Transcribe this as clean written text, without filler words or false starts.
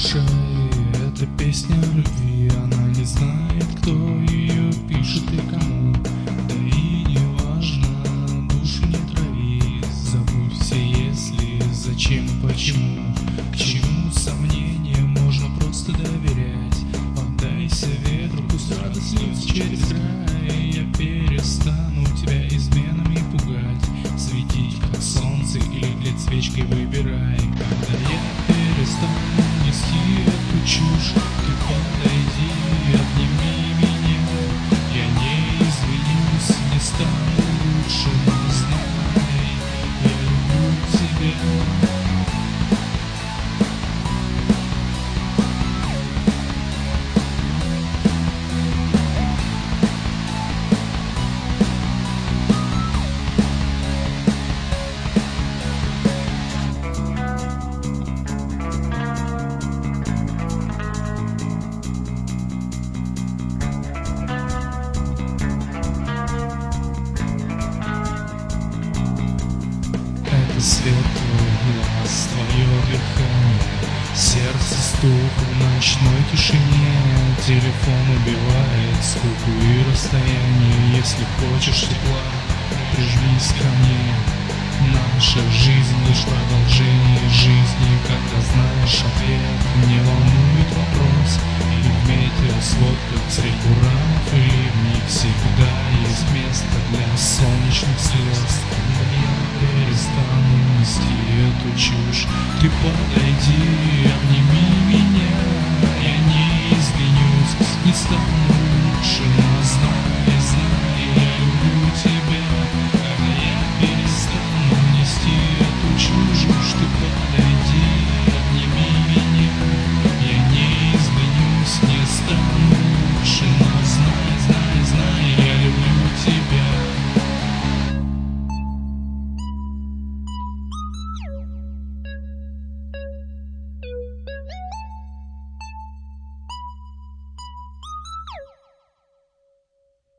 душе эта песня о любви. Она не знает, кто ее пишет и кому. Да и не важно, душу не трави. Забудь все если, зачем и почему. К чему сомнения, можно просто доверять. Отдайся ветру, пусть радость льется через край. Я перестану тебя изменами пугать, светить как солнце или тлеть свечкой, выбирай. Когда я перестану нести эту чушь, ты подойди и обними меня. Я не извинюсь, не стану лучше, но знай, я люблю тебя. Светлый глаз, твое дыхание, сердце стук в ночной тишине. Телефон убивает скуку и расстояние. Если хочешь тепла, прижмись ко мне. Наша жизнь лишь продолжение жизни. Когда знаешь ответ, не волнует вопрос. И в метеосводках средь буранов и ливней всегда есть место для солнечных слез. Перестану нести эту чушь, ты подойди, обними меня. Я не извинюсь, не стану